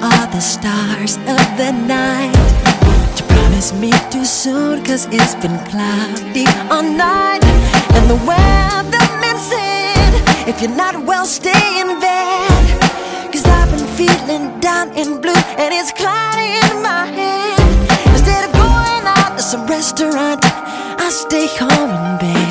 are the stars of the night. You promised me too soon, 'cause it's been cloudy all night. And the weatherman said, if you're not well, stay in bed. 'Cause I've been feeling down and blue, and it's cloudy in my head. Instead of going out to some restaurant, I stay home in bed.